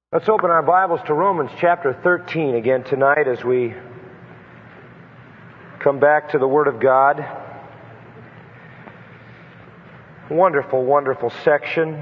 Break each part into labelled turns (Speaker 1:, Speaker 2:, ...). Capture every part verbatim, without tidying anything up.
Speaker 1: Let's open our Bibles to Romans chapter thirteen again tonight as we come back to the Word of God. Wonderful, wonderful section.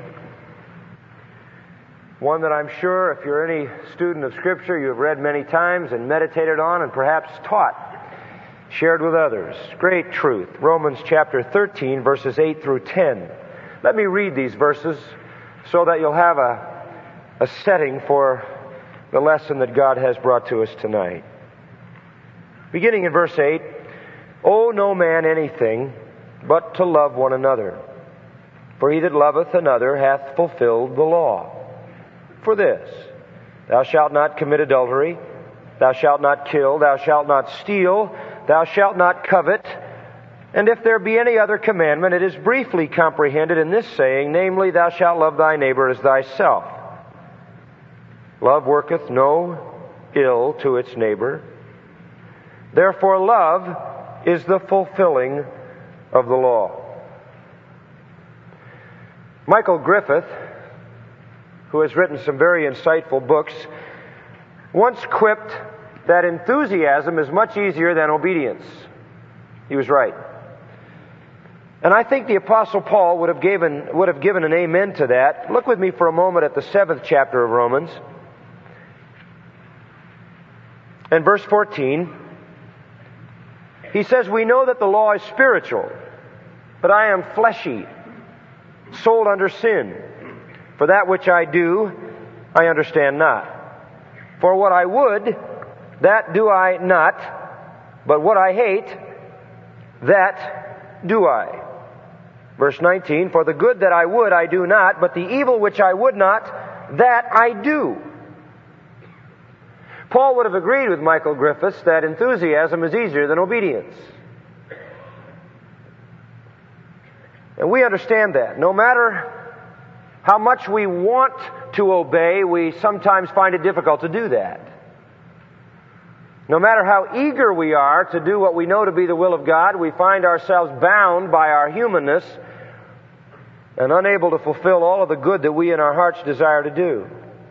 Speaker 1: One that I'm sure if you're any student of Scripture you have read many times and meditated on and perhaps taught, shared with others. Great truth. Romans chapter thirteen, verses eight through ten. Let me read these verses so that you'll have a a setting for the lesson that God has brought to us tonight. Beginning in verse eight, "Owe no man anything but to love one another. For he that loveth another hath fulfilled the law. For this, thou shalt not commit adultery, thou shalt not kill, thou shalt not steal, thou shalt not covet. And if there be any other commandment, it is briefly comprehended in this saying, namely, thou shalt love thy neighbor as thyself. Love worketh no ill to its neighbor. Therefore love is the fulfilling of the law." Michael Griffith, who has written some very insightful books, once quipped that enthusiasm is much easier than obedience. He was right. And I think the Apostle Paul would have given, would have given an amen to that. Look with me for a moment at the seventh chapter of Romans. And verse fourteen, he says, "We know that the law is spiritual, but I am fleshy, sold under sin. For that which I do, I understand not. For what I would, that do I not, but what I hate, that do I." Verse nineteen, "For the good that I would, I do not, but the evil which I would not, that I do." Paul would have agreed with Michael Griffiths that enthusiasm is easier than obedience. And we understand that. No matter how much we want to obey, we sometimes find it difficult to do that. No matter how eager we are to do what we know to be the will of God, we find ourselves bound by our humanness and unable to fulfill all of the good that we in our hearts desire to do.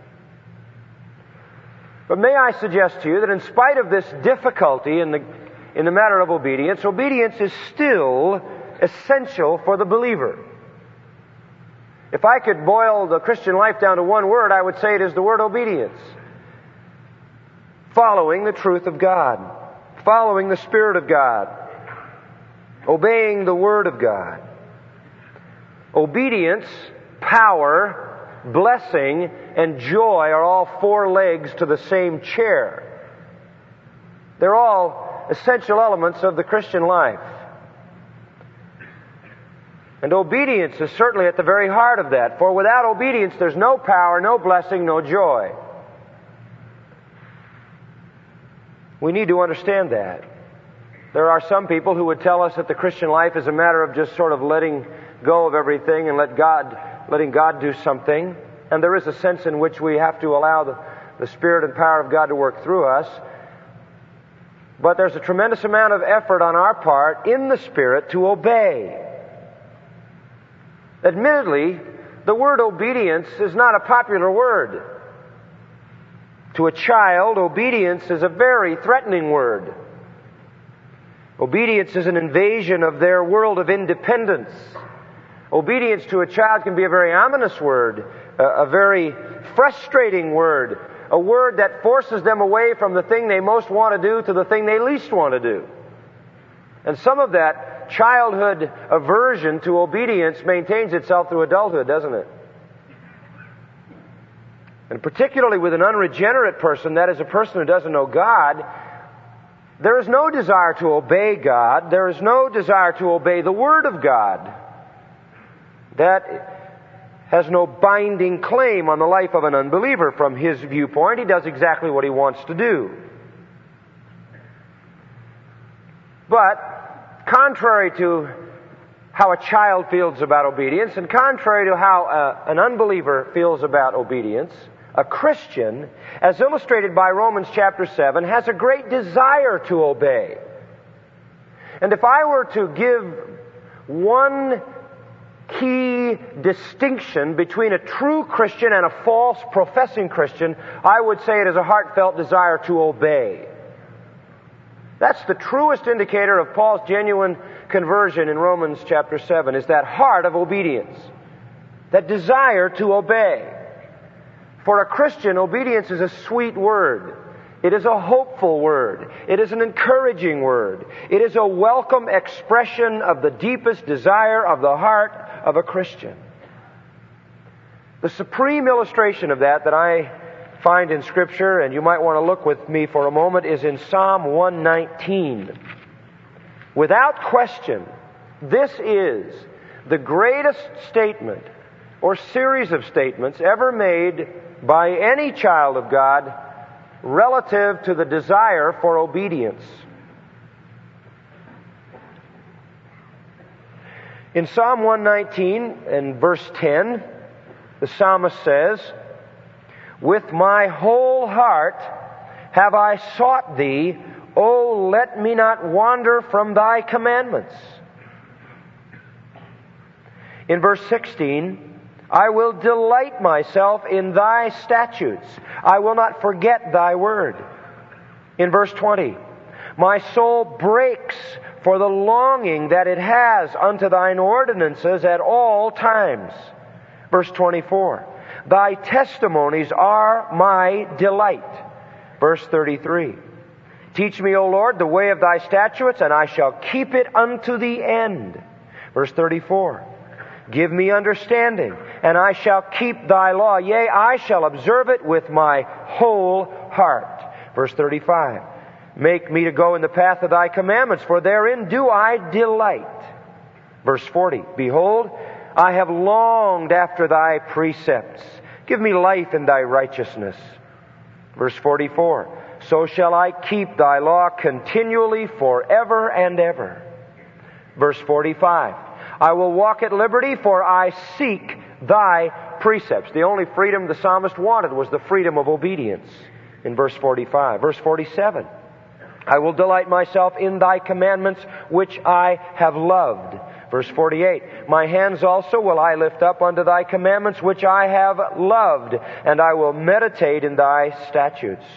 Speaker 1: But may I suggest to you that in spite of this difficulty in the, in the matter of obedience, obedience is still essential for the believer. If I could boil the Christian life down to one word, I would say it is the word obedience. Following the truth of God. Following the Spirit of God. Obeying the Word of God. Obedience, power, blessing, and joy are all four legs to the same chair. They're all essential elements of the Christian life. And obedience is certainly at the very heart of that. For without obedience, there's no power, no blessing, no joy. We need to understand that. There are some people who would tell us that the Christian life is a matter of just sort of letting go of everything and let God, letting God do something. And there is a sense in which we have to allow the, the Spirit and power of God to work through us. But there's a tremendous amount of effort on our part in the Spirit to obey. Admittedly, the word obedience is not a popular word. To a child, obedience is a very threatening word. Obedience is an invasion of their world of independence. Obedience to a child can be a very ominous word, a very frustrating word, a word that forces them away from the thing they most want to do to the thing they least want to do. And some of that childhood aversion to obedience maintains itself through adulthood, doesn't it? And particularly with an unregenerate person, that is a person who doesn't know God, there is no desire to obey God. There is no desire to obey the Word of God. That has no binding claim on the life of an unbeliever. From his viewpoint, he does exactly what he wants to do. But, contrary to how a child feels about obedience, and contrary to how uh, an unbeliever feels about obedience, a Christian, as illustrated by Romans chapter seven, has a great desire to obey. And if I were to give one key distinction between a true Christian and a false professing Christian, I would say it is a heartfelt desire to obey. That's the truest indicator of Paul's genuine conversion in Romans chapter seven, is that heart of obedience, that desire to obey. For a Christian, obedience is a sweet word. It is a hopeful word. It is an encouraging word. It is a welcome expression of the deepest desire of the heart of a Christian. The supreme illustration of that that I find in Scripture, and you might want to look with me for a moment, is in Psalm one nineteen. Without question, this is the greatest statement or series of statements ever made by any child of God relative to the desire for obedience. In Psalm one nineteen and verse ten, the psalmist says, "With my whole heart have I sought Thee, O let me not wander from Thy commandments." In verse sixteen, "I will delight myself in Thy statutes. I will not forget Thy word." In verse twenty, "My soul breaks for the longing that it has unto Thine ordinances at all times." Verse twenty-four, "Thy testimonies are my delight." Verse thirty-three, "Teach me, O Lord, the way of Thy statutes, and I shall keep it unto the end." Verse thirty-four, "Give me understanding, and I shall keep Thy law. Yea, I shall observe it with my whole heart." Verse thirty-five, "Make me to go in the path of Thy commandments, for therein do I delight." Verse forty, "Behold, I have longed after Thy precepts. Give me life in Thy righteousness." Verse forty-four, "So shall I keep Thy law continually forever and ever." Verse forty-five, "I will walk at liberty, for I seek Thy precepts." The only freedom the psalmist wanted was the freedom of obedience in verse forty-five. Verse forty-seven, "I will delight myself in Thy commandments, which I have loved." Verse forty-eight, "My hands also will I lift up unto Thy commandments, which I have loved, and I will meditate in Thy statutes."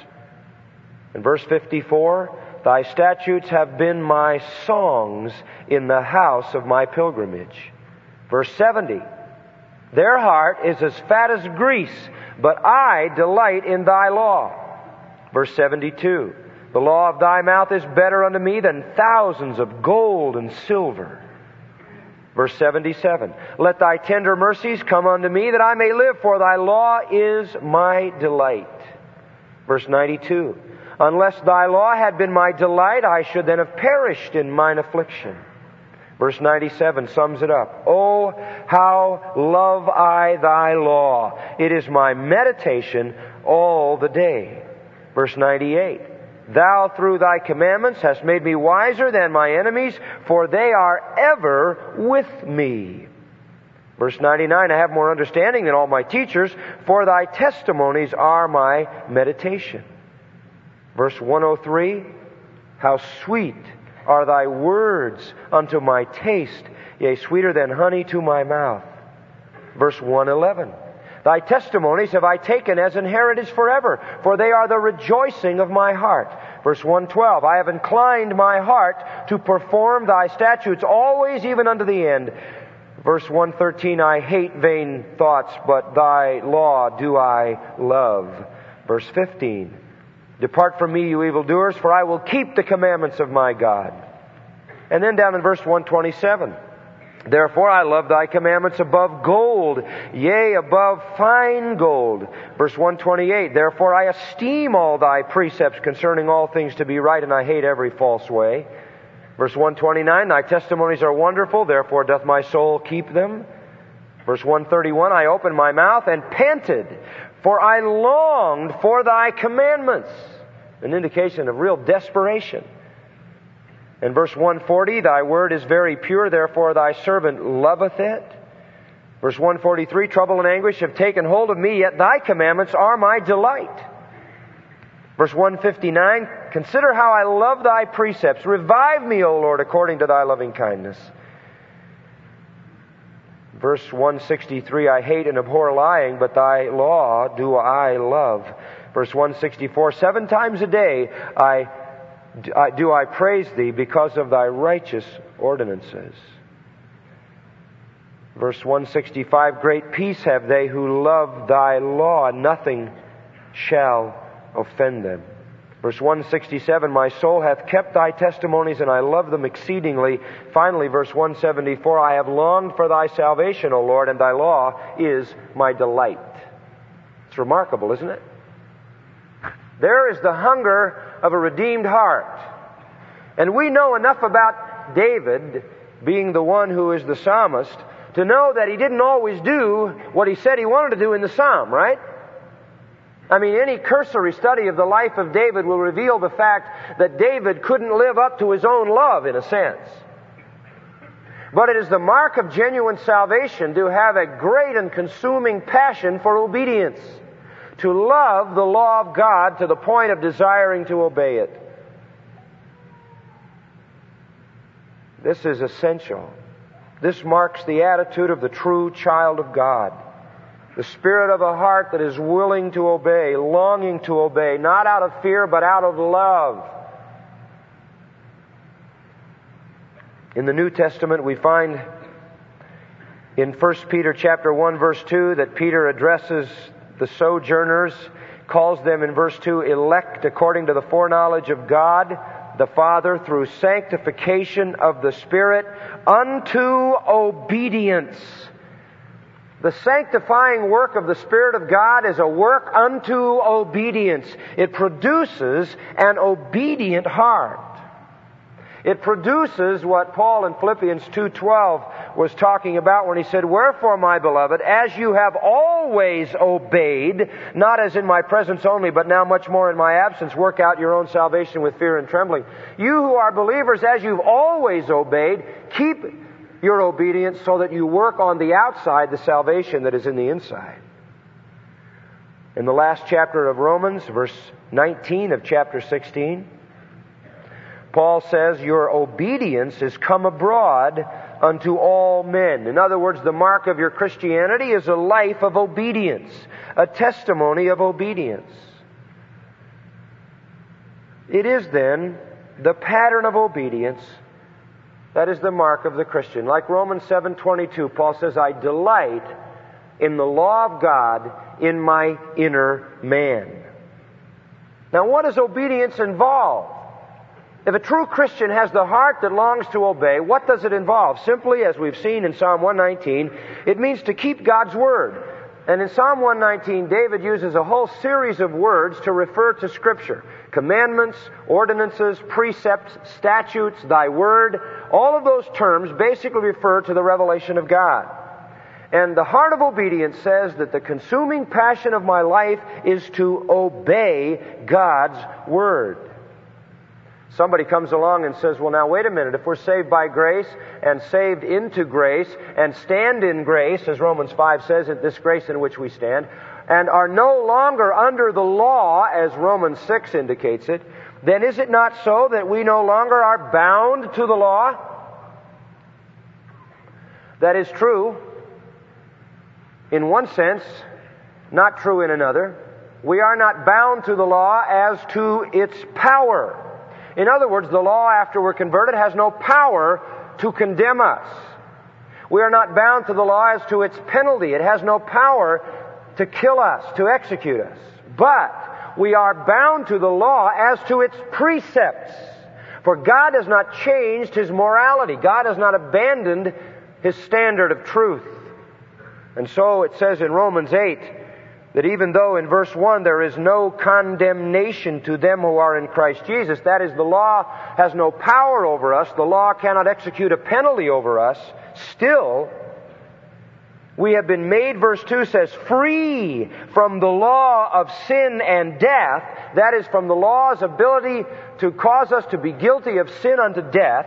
Speaker 1: In verse fifty-four, "Thy statutes have been my songs in the house of my pilgrimage." Verse seventy, "Their heart is as fat as grease, but I delight in Thy law." Verse seventy-two, "The law of Thy mouth is better unto me than thousands of gold and silver." Verse seventy-seven, "Let Thy tender mercies come unto me, that I may live, for Thy law is my delight." Verse ninety-two, "Unless Thy law had been my delight, I should then have perished in mine affliction." Verse ninety-seven sums it up. "Oh, how love I Thy law! It is my meditation all the day." Verse ninety-eight, "Thou through Thy commandments hast made me wiser than my enemies, for they are ever with me." Verse ninety-nine, "I have more understanding than all my teachers, for Thy testimonies are my meditation." Verse one oh three, "How sweet are Thy words unto my taste, yea, sweeter than honey to my mouth." Verse one eleven, "Thy testimonies have I taken as an heritage forever, for they are the rejoicing of my heart." Verse one twelve, "I have inclined my heart to perform Thy statutes always, even unto the end." Verse one thirteen, "I hate vain thoughts, but Thy law do I love." Verse fifteen, "Depart from me, you evildoers, for I will keep the commandments of my God." And then down in verse one twenty-seven, "Therefore I love Thy commandments above gold, yea, above fine gold." Verse one twenty-eight, "Therefore I esteem all Thy precepts concerning all things to be right, and I hate every false way." Verse one twenty-nine, "Thy testimonies are wonderful, therefore doth my soul keep them." Verse one thirty-one, "I opened my mouth and panted, for I longed for Thy commandments." An indication of real desperation. In verse one forty, "Thy word is very pure, therefore Thy servant loveth it." Verse one forty-three, "Trouble and anguish have taken hold of me, yet Thy commandments are my delight." Verse one fifty-nine, "Consider how I love Thy precepts. Revive me, O Lord, according to Thy loving kindness." Verse one sixty-three, I hate and abhor lying, but thy law do I love. Verse one sixty-four, seven times a day I, I do I praise thee because of thy righteous ordinances. Verse one sixty-five, great peace have they who love thy law, and nothing shall offend them. Verse one sixty-seven, my soul hath kept thy testimonies, and I love them exceedingly. Finally, verse one seventy-four, I have longed for thy salvation, O Lord, and thy law is my delight. It's remarkable, isn't it? There is the hunger of a redeemed heart. And we know enough about David, being the one who is the psalmist, to know that he didn't always do what he said he wanted to do in the psalm, right? I mean, any cursory study of the life of David will reveal the fact that David couldn't live up to his own love, in a sense. But it is the mark of genuine salvation to have a great and consuming passion for obedience, to love the law of God to the point of desiring to obey it. This is essential. This marks the attitude of the true child of God. The spirit of a heart that is willing to obey, longing to obey, not out of fear, but out of love. In the New Testament, we find in First Peter chapter one, verse two, that Peter addresses the sojourners, calls them in verse two, elect according to the foreknowledge of God, the Father, through sanctification of the Spirit, unto obedience. The sanctifying work of the Spirit of God is a work unto obedience. It produces an obedient heart. It produces what Paul in Philippians two twelve was talking about when he said, wherefore, my beloved, as you have always obeyed, not as in my presence only, but now much more in my absence, work out your own salvation with fear and trembling. You who are believers, as you've always obeyed, keep your obedience so that you work on the outside the salvation that is in the inside. In the last chapter of Romans, verse nineteen of chapter sixteen, Paul says, your obedience is come abroad unto all men. In other words, the mark of your Christianity is a life of obedience, a testimony of obedience. It is then the pattern of obedience that is the mark of the Christian. Like Romans seven twenty-two, Paul says, I delight in the law of God in my inner man. Now, what does obedience involve? If a true Christian has the heart that longs to obey, what does it involve? Simply, as we've seen in Psalm one nineteen, it means to keep God's Word. And in Psalm one nineteen, David uses a whole series of words to refer to Scripture. Commandments, ordinances, precepts, statutes, thy word. All of those terms basically refer to the revelation of God. And the heart of obedience says that the consuming passion of my life is to obey God's Word. Somebody comes along and says, well, now wait a minute. If we're saved by grace and saved into grace and stand in grace, as Romans five says, this grace in which we stand, and are no longer under the law, as Romans six indicates it, then is it not so that we no longer are bound to the law? That is true in one sense, not true in another. We are not bound to the law as to its power. In other words, the law, after we're converted, has no power to condemn us. We are not bound to the law as to its penalty. It has no power to kill us, to execute us. But we are bound to the law as to its precepts. For God has not changed His morality. God has not abandoned His standard of truth. And so it says in Romans eight, that even though in verse one there is no condemnation to them who are in Christ Jesus, that is, the law has no power over us, the law cannot execute a penalty over us, still, we have been made, verse two says, free from the law of sin and death, that is, from the law's ability to cause us to be guilty of sin unto death.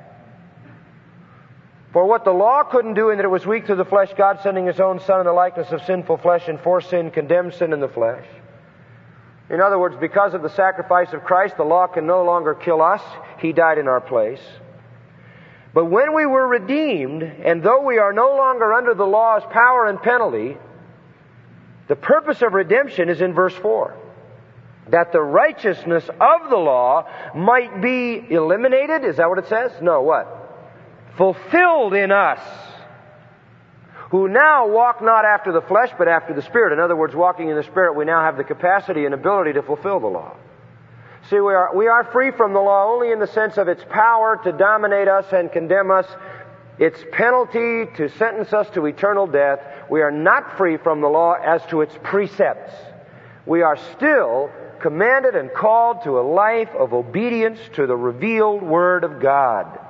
Speaker 1: For what the law couldn't do in that it was weak through the flesh, God sending His own Son in the likeness of sinful flesh, and for sin condemned sin in the flesh. In other words, because of the sacrifice of Christ, the law can no longer kill us. He died in our place. But when we were redeemed, and though we are no longer under the law's power and penalty, the purpose of redemption is in verse four. That the righteousness of the law might be eliminated. Is that what it says? No, what? Fulfilled in us, who now walk not after the flesh, but after the Spirit. In other words, walking in the Spirit, we now have the capacity and ability to fulfill the law. See, we are, we are free from the law only in the sense of its power to dominate us and condemn us, its penalty to sentence us to eternal death. We are not free from the law as to its precepts. We are still commanded and called to a life of obedience to the revealed Word of God.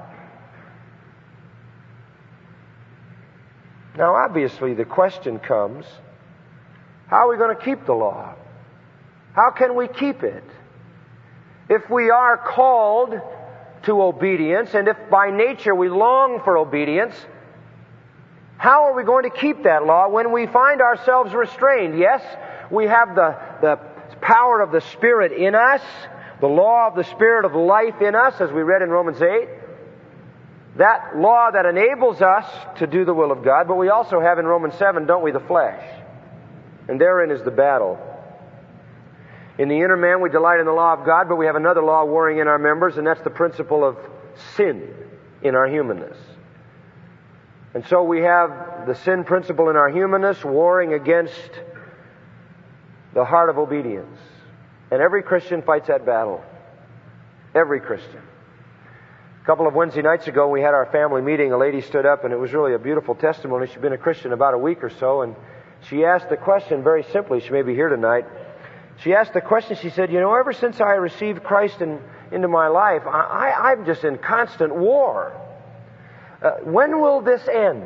Speaker 1: Now, obviously, the question comes, how are we going to keep the law? How can we keep it? If we are called to obedience, and if by nature we long for obedience, how are we going to keep that law when we find ourselves restrained? Yes, we have the, the power of the Spirit in us, the law of the Spirit of life in us, as we read in Romans eight. That law that enables us to do the will of God, but we also have in Romans seven, don't we, the flesh. And therein is the battle. In the inner man we delight in the law of God, but we have another law warring in our members, and that's the principle of sin in our humanness. And so we have the sin principle in our humanness warring against the heart of obedience. And every Christian fights that battle. Every Christian. A couple of Wednesday nights ago, we had our family meeting. A lady stood up, and it was really a beautiful testimony. She'd been a Christian about a week or so, and she asked the question very simply. She may be here tonight. She asked the question, she said, you know, ever since I received Christ in, into my life, I, I, I'm just in constant war. Uh, when will this end?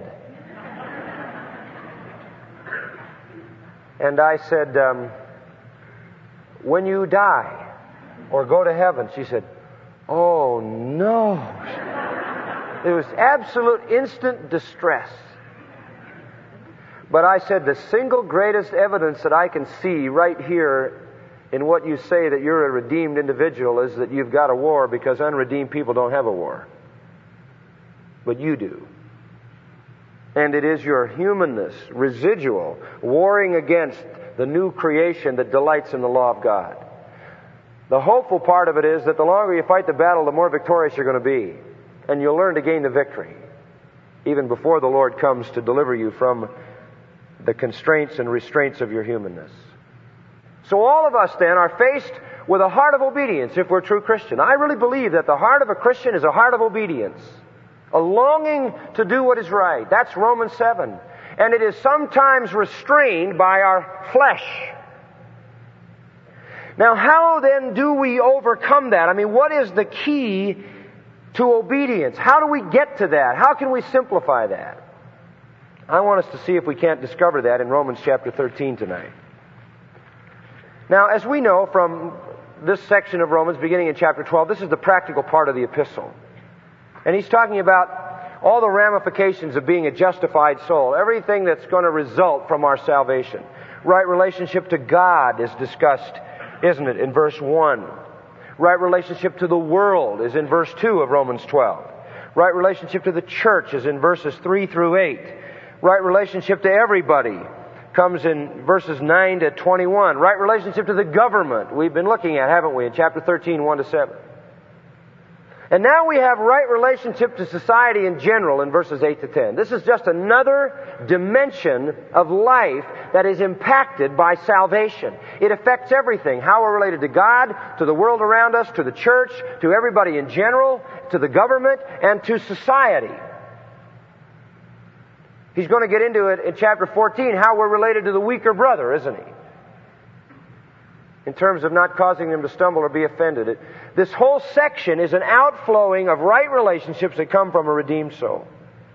Speaker 1: And I said, um, when you die or go to heaven. She said, oh no. It was absolute instant distress. But I said, the single greatest evidence that I can see right here in what you say that you're a redeemed individual is that you've got a war, because unredeemed people don't have a war. But you do. And it is your humanness, residual, warring against the new creation that delights in the law of God. The hopeful part of it is that the longer you fight the battle, the more victorious you're going to be. And you'll learn to gain the victory, even before the Lord comes to deliver you from the constraints and restraints of your humanness. So all of us then are faced with a heart of obedience if we're a true Christian. I really believe that the heart of a Christian is a heart of obedience, a longing to do what is right. That's Romans seven. And it is sometimes restrained by our flesh. Now, how then do we overcome that? I mean, what is the key to obedience? How do we get to that? How can we simplify that? I want us to see if we can't discover that in Romans chapter thirteen tonight. Now, as we know from this section of Romans, beginning in chapter twelve, this is the practical part of the epistle. And he's talking about all the ramifications of being a justified soul, everything that's going to result from our salvation. Right relationship to God is discussed, isn't it, in verse one. Right relationship to the world is in verse two of Romans twelve. Right relationship to the church is in verses three through eight. Right relationship to everybody comes in verses nine to twenty-one. Right relationship to the government we've been looking at, haven't we, in chapter thirteen, one to seven. And now we have right relationship to society in general in verses eight to ten. This is just another dimension of life that is impacted by salvation. It affects everything. How we're related to God, to the world around us, to the church, to everybody in general, to the government, and to society. He's going to get into it in chapter fourteen, how we're related to the weaker brother, isn't he? In terms of not causing them to stumble or be offended. It, this whole section is an outflowing of right relationships that come from a redeemed soul.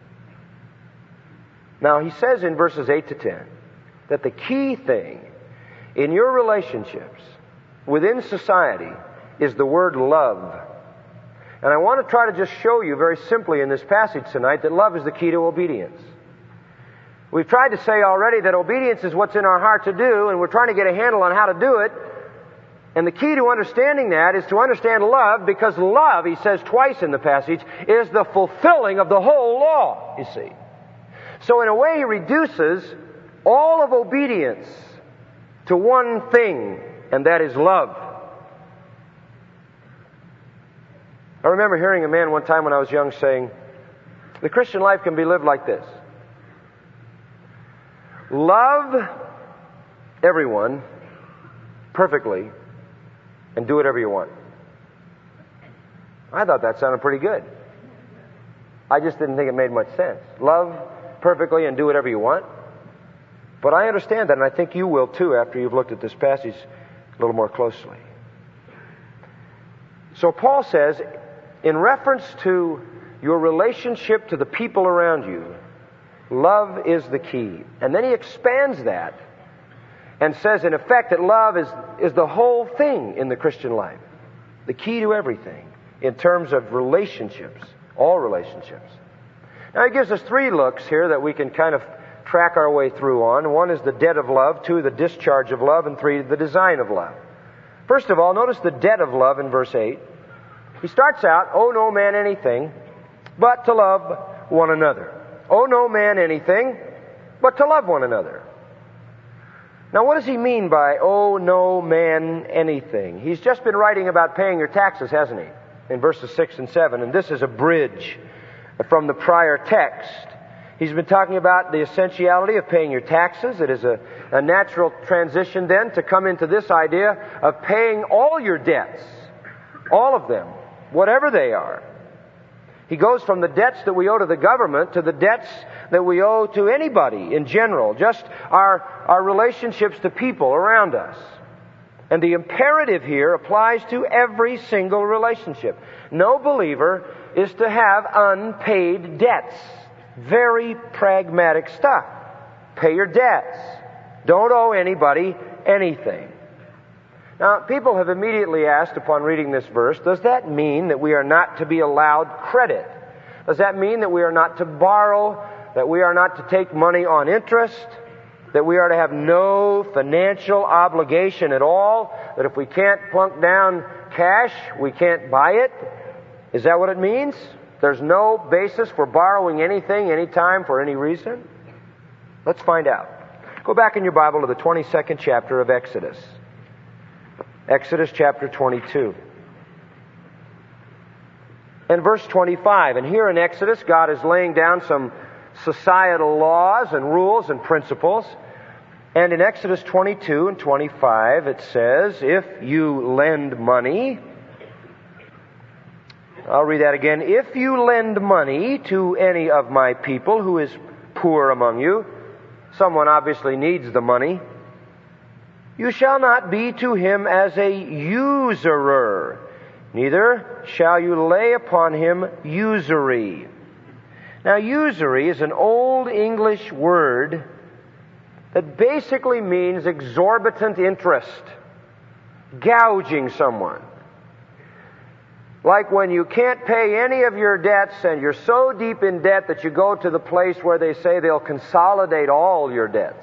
Speaker 1: Now, he says in verses eight to ten that the key thing in your relationships within society is the word love. And I want to try to just show you very simply in this passage tonight that love is the key to obedience. We've tried to say already that obedience is what's in our heart to do, and we're trying to get a handle on how to do it. And the key to understanding that is to understand love, because love, he says twice in the passage, is the fulfilling of the whole law, you see. So in a way, he reduces all of obedience to one thing, and that is love. I remember hearing a man one time when I was young saying, the Christian life can be lived like this. Love everyone perfectly and do whatever you want. I thought that sounded pretty good. I just didn't think it made much sense. Love perfectly and do whatever you want. But I understand that, and I think you will too after you've looked at this passage a little more closely. So Paul says, in reference to your relationship to the people around you, love is the key. And then he expands that and says, in effect, that love is, is the whole thing in the Christian life. The key to everything in terms of relationships, all relationships. Now he gives us three looks here that we can kind of track our way through on. One is the debt of love, two, the discharge of love, and three, the design of love. First of all, notice the debt of love in verse eight. He starts out, owe no man anything but to love one another. Owe no man anything but to love one another. Now, what does he mean by owe no man anything? He's just been writing about paying your taxes, hasn't he? In verses six and seven. And this is a bridge from the prior text. He's been talking about the essentiality of paying your taxes. It is a, a natural transition then to come into this idea of paying all your debts. All of them. Whatever they are. He goes from the debts that we owe to the government to the debts that we owe to anybody in general. Just our, our relationships to people around us. And the imperative here applies to every single relationship. No believer is to have unpaid debts. Very pragmatic stuff. Pay your debts. Don't owe anybody anything. Now, people have immediately asked upon reading this verse, does that mean that we are not to be allowed credit? Does that mean that we are not to borrow, that we are not to take money on interest, that we are to have no financial obligation at all, that if we can't plunk down cash, we can't buy it? Is that what it means? There's no basis for borrowing anything, anytime, for any reason? Let's find out. Go back in your Bible to the twenty-second chapter of Exodus. Exodus chapter twenty-two. And verse twenty-five. And here in Exodus, God is laying down some societal laws and rules and principles. And in Exodus twenty-two and twenty-five, it says, if you lend money... I'll read that again. If you lend money to any of my people who is poor among you, someone obviously needs the money, you shall not be to him as a usurer, neither shall you lay upon him usury. Now, usury is an old English word that basically means exorbitant interest, gouging someone. Like when you can't pay any of your debts and you're so deep in debt that you go to the place where they say they'll consolidate all your debts.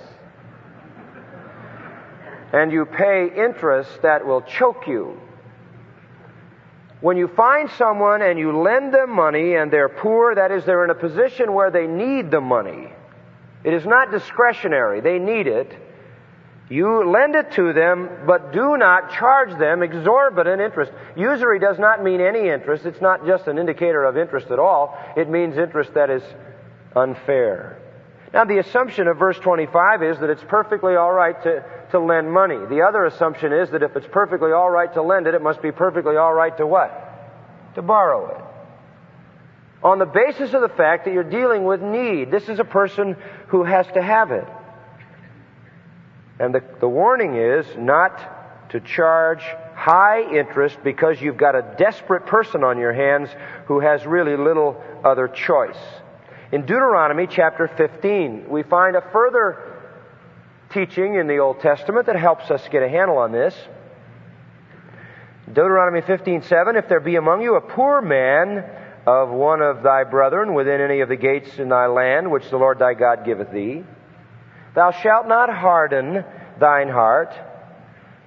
Speaker 1: And you pay interest that will choke you. When you find someone and you lend them money and they're poor, that is, they're in a position where they need the money. It is not discretionary. They need it. You lend it to them, but do not charge them exorbitant interest. Usury does not mean any interest. It's not just an indicator of interest at all. It means interest that is unfair. Now, the assumption of verse twenty-five is that it's perfectly all right to, to lend money. The other assumption is that if it's perfectly all right to lend it, it must be perfectly all right to what? To borrow it. On the basis of the fact that you're dealing with need. This is a person who has to have it. And the, the warning is not to charge high interest because you've got a desperate person on your hands who has really little other choice. In Deuteronomy chapter fifteen, we find a further teaching in the Old Testament that helps us get a handle on this. Deuteronomy fifteen seven, if there be among you a poor man of one of thy brethren within any of the gates in thy land, which the Lord thy God giveth thee, thou shalt not harden thine heart,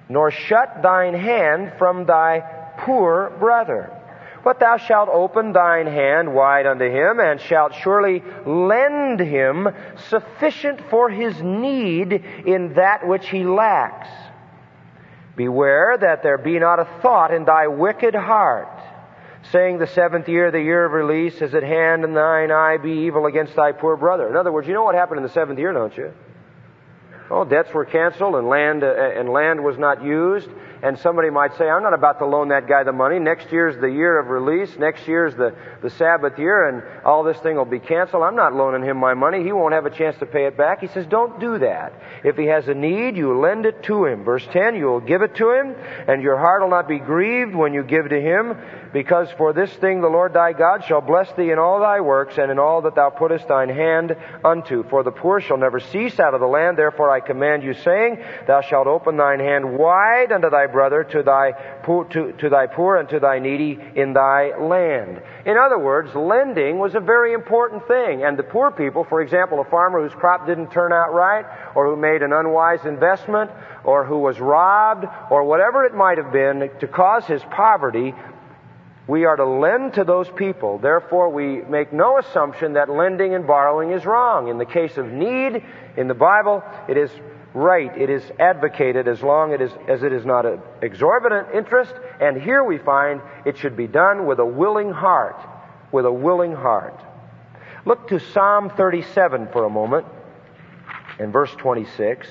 Speaker 1: nor shut thine hand from thy poor brother. But thou shalt open thine hand wide unto him, and shalt surely lend him sufficient for his need in that which he lacks. Beware that there be not a thought in thy wicked heart, saying, the seventh year, the year of release, is at hand, and thine eye be evil against thy poor brother. In other words, you know what happened in the seventh year, don't you? Oh, debts were canceled, and land uh, and land was not used. And somebody might say, I'm not about to loan that guy the money. Next year's the year of release. Next year's the, the Sabbath year, and all this thing will be canceled. I'm not loaning him my money. He won't have a chance to pay it back. He says, don't do that. If he has a need, you lend it to him. Verse ten, you will give it to him, and your heart will not be grieved when you give to him, because for this thing the Lord thy God shall bless thee in all thy works, and in all that thou puttest thine hand unto. For the poor shall never cease out of the land. Therefore I command you, saying, thou shalt open thine hand wide unto thy brother, to thy poor, to, to thy poor and to thy needy in thy land. In other words, lending was a very important thing. And the poor people, for example, a farmer whose crop didn't turn out right, or who made an unwise investment, or who was robbed, or whatever it might have been to cause his poverty, we are to lend to those people. Therefore, we make no assumption that lending and borrowing is wrong. In the case of need, in the Bible, it is right. It is advocated as long it is, as it is not an exorbitant interest. And here we find it should be done with a willing heart. With a willing heart. Look to Psalm thirty-seven for a moment, in verse twenty-six.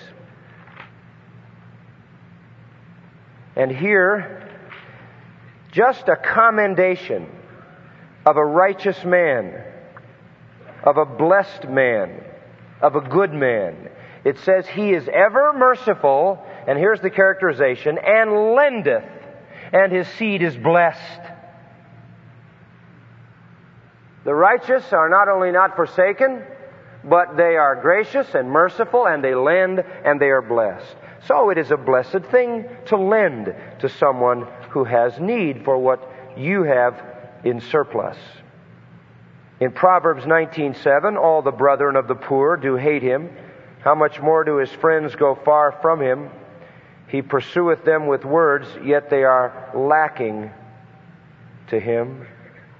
Speaker 1: And here, just a commendation of a righteous man, of a blessed man, of a good man. It says, he is ever merciful, and here's the characterization, and lendeth, and his seed is blessed. The righteous are not only not forsaken, but they are gracious and merciful, and they lend, and they are blessed. So it is a blessed thing to lend to someone who has need for what you have in surplus. In Proverbs nineteen seven, all the brethren of the poor do hate him. How much more do his friends go far from him? He pursueth them with words, yet they are lacking to him.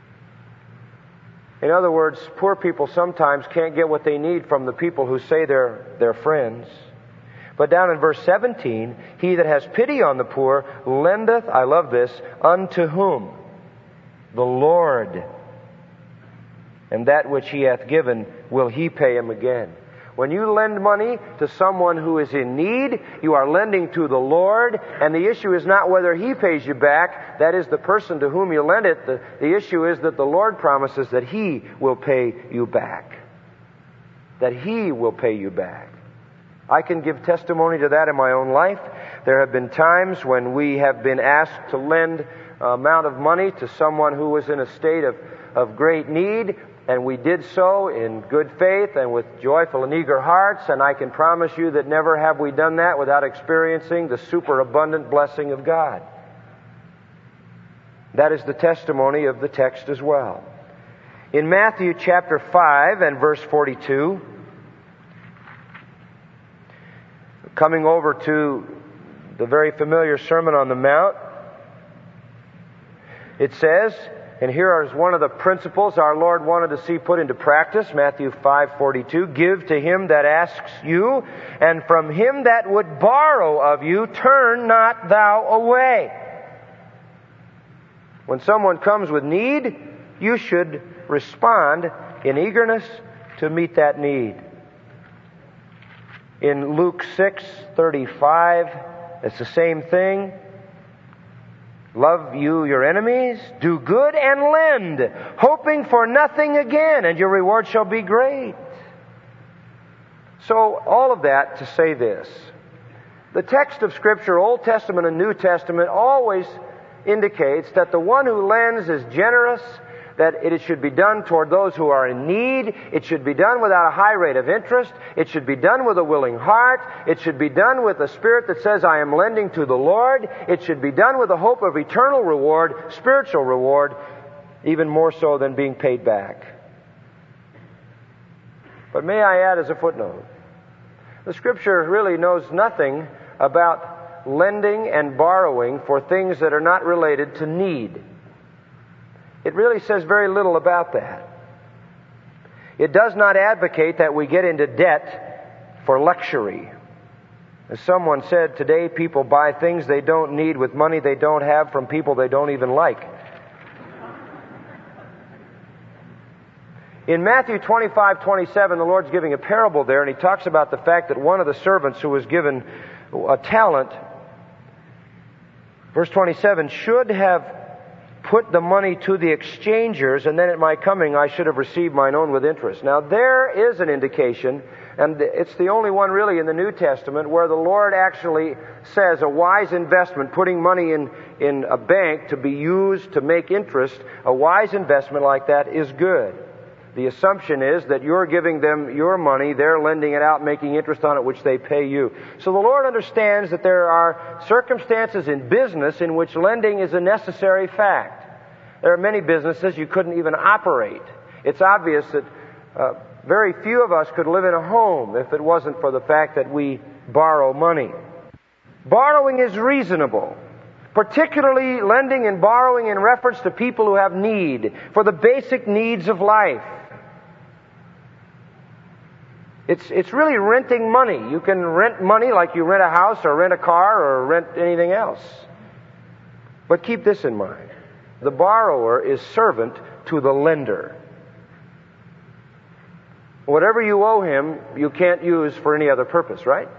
Speaker 1: In other words, poor people sometimes can't get what they need from the people who say they're their friends. But down in verse seventeen, he that has pity on the poor lendeth, I love this, unto whom? The Lord. And that which he hath given will he pay him again. When you lend money to someone who is in need, you are lending to the Lord, and the issue is not whether he pays you back. That is the person to whom you lend it. The, the issue is that the Lord promises that he will pay you back. That he will pay you back. I can give testimony to that in my own life. There have been times when we have been asked to lend an amount of money to someone who was in a state of, of great need, and we did so in good faith and with joyful and eager hearts, and I can promise you that never have we done that without experiencing the superabundant blessing of God. That is the testimony of the text as well. In Matthew chapter five and verse forty-two, coming over to the very familiar Sermon on the Mount, it says, and here is one of the principles our Lord wanted to see put into practice, Matthew five forty-two, give to him that asks you, and from him that would borrow of you, turn not thou away. When someone comes with need, you should respond in eagerness to meet that need. In Luke six thirty-five, it's the same thing. Love you your enemies, do good and lend, hoping for nothing again, and your reward shall be great. So, all of that to say this. The text of Scripture, Old Testament and New Testament, always indicates that the one who lends is generous, that it should be done toward those who are in need. It should be done without a high rate of interest. It should be done with a willing heart. It should be done with a spirit that says, I am lending to the Lord. It should be done with the hope of eternal reward, spiritual reward, even more so than being paid back. But may I add as a footnote, the Scripture really knows nothing about lending and borrowing for things that are not related to need. It really says very little about that. It does not advocate that we get into debt for luxury. As someone said, today people buy things they don't need with money they don't have from people they don't even like. In Matthew twenty-five twenty-seven, the Lord's giving a parable there, and He talks about the fact that one of the servants who was given a talent, verse twenty-seven, should have put the money to the exchangers, and then at my coming I should have received mine own with interest. Now there is an indication, and it's the only one really in the New Testament, where the Lord actually says a wise investment, putting money in, in a bank to be used to make interest, a wise investment like that is good. The assumption is that you're giving them your money, they're lending it out, making interest on it, which they pay you. So the Lord understands that there are circumstances in business in which lending is a necessary fact. There are many businesses you couldn't even operate. It's obvious that uh, very few of us could live in a home if it wasn't for the fact that we borrow money. Borrowing is reasonable, particularly lending and borrowing in reference to people who have need, for the basic needs of life. It's, it's really renting money. You can rent money like you rent a house or rent a car or rent anything else. But keep this in mind. The borrower is servant to the lender. Whatever you owe him, you can't use for any other purpose, right?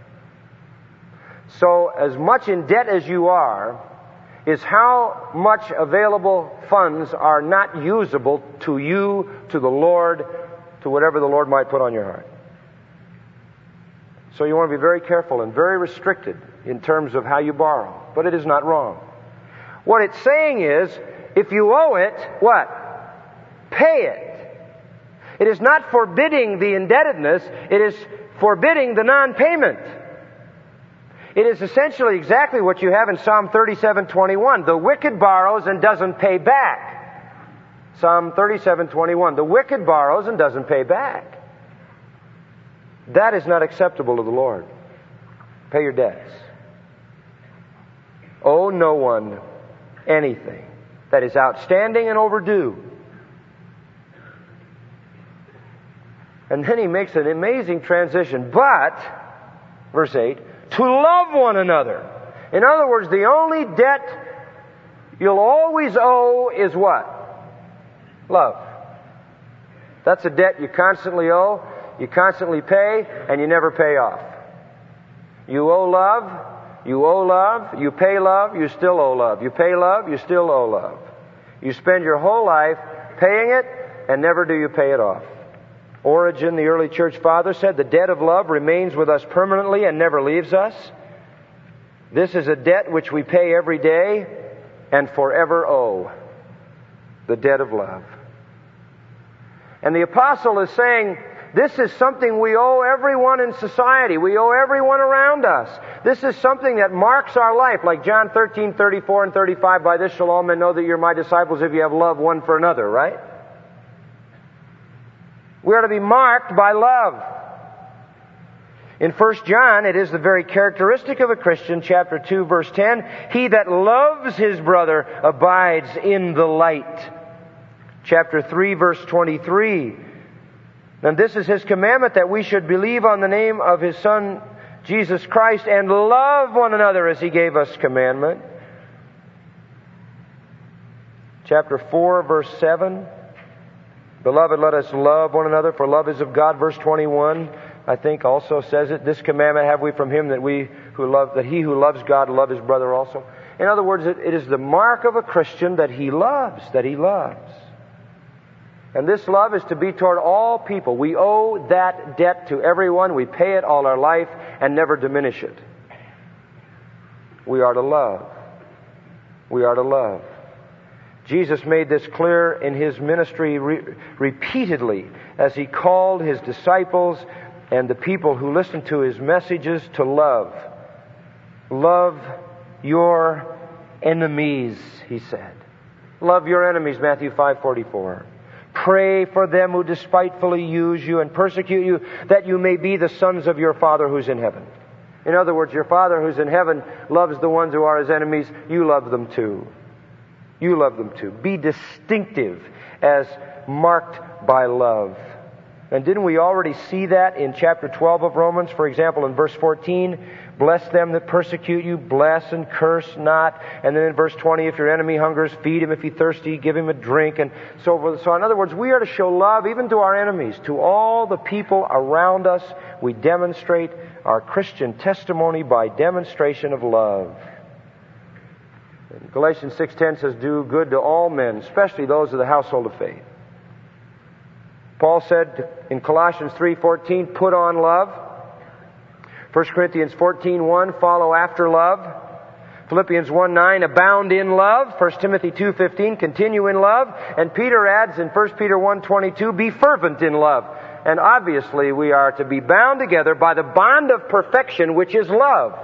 Speaker 1: So as much in debt as you are, is how much available funds are not usable to you, to the Lord, to whatever the Lord might put on your heart. So you want to be very careful and very restricted in terms of how you borrow. But it is not wrong. What it's saying is, if you owe it, what? Pay it. It is not forbidding the indebtedness, it is forbidding the non-payment. It is essentially exactly what you have in Psalm thirty-seven twenty-one. The wicked borrows and doesn't pay back. Psalm thirty-seven twenty-one. The wicked borrows and doesn't pay back. That is not acceptable to the Lord. Pay your debts. Owe no one anything that is outstanding and overdue. And then he makes an amazing transition. But, verse eight, to love one another. In other words, the only debt you'll always owe is what? Love. That's a debt you constantly owe, you constantly pay, and you never pay off. You owe love, you owe love, you pay love, you still owe love. You pay love, you still owe love. You spend your whole life paying it, and never do you pay it off. Origen, the early church father, said the debt of love remains with us permanently and never leaves us. This is a debt which we pay every day and forever owe. The debt of love. And the apostle is saying, this is something we owe everyone in society. We owe everyone around us. This is something that marks our life. Like John thirteen, thirty-four and thirty-five, by this shall all men know that you're my disciples if you have love one for another, right? We are to be marked by love. In First John, it is the very characteristic of a Christian, chapter two, verse ten, he that loves his brother abides in the light. Chapter three, verse twenty-three, and this is his commandment, that we should believe on the name of his Son, Jesus Christ, and love one another as he gave us commandment. Chapter four, verse seven, beloved, let us love one another, for love is of God. Verse twenty-one, I think, also says it. This commandment have we from him, that we who love, that he who loves God love his brother also. In other words, it, it is the mark of a Christian that he loves, that he loves. And this love is to be toward all people. We owe that debt to everyone. We pay it all our life and never diminish it. We are to love. We are to love. Jesus made this clear in his ministry re- repeatedly as he called his disciples and the people who listened to his messages to love. Love your enemies, he said. Love your enemies, Matthew five forty-four. Pray for them who despitefully use you and persecute you, that you may be the sons of your Father who's in heaven. In other words, your Father who's in heaven loves the ones who are His enemies. You love them too. You love them too. Be distinctive as marked by love. And didn't we already see that in chapter twelve of Romans? For example, in verse fourteen, bless them that persecute you, bless and curse not. And then in verse twenty, if your enemy hungers, feed him. If he thirsty, give him a drink. And so forth. So in other words, we are to show love even to our enemies, to all the people around us. We demonstrate our Christian testimony by demonstration of love. And Galatians six ten says, do good to all men, especially those of the household of faith. Paul said in Colossians three fourteen, put on love. First Corinthians fourteen one, follow after love. Philippians one nine, abound in love. First Timothy two fifteen, continue in love. And Peter adds in First Peter one twenty-two, be fervent in love. And obviously we are to be bound together by the bond of perfection, which is love.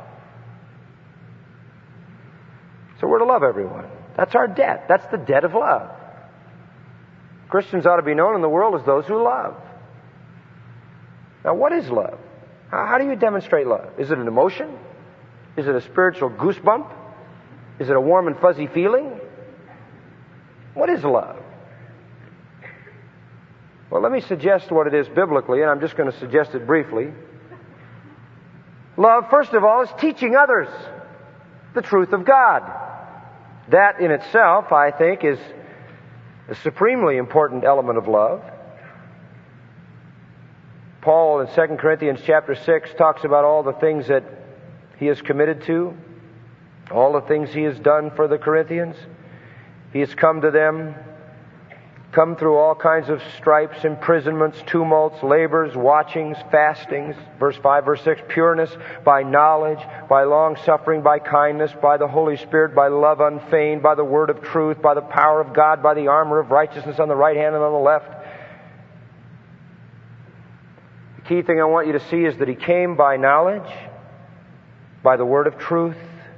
Speaker 1: So we're to love everyone. That's our debt. That's the debt of love. Christians ought to be known in the world as those who love. Now, what is love? How, how do you demonstrate love? Is it an emotion? Is it a spiritual goosebump? Is it a warm and fuzzy feeling? What is love? Well, let me suggest what it is biblically, and I'm just going to suggest it briefly. Love, first of all, is teaching others the truth of God. That in itself, I think, is a supremely important element of love. Paul in Second Corinthians chapter six talks about all the things that he is committed to, all the things he has done for the Corinthians. He has come to them, come through all kinds of stripes, imprisonments, tumults, labors, watchings, fastings. Verse five, verse six, pureness by knowledge, by long-suffering, by kindness, by the Holy Spirit, by love unfeigned, by the word of truth, by the power of God, by the armor of righteousness on the right hand and on the left. The key thing I want you to see is that he came by knowledge, by the word of truth.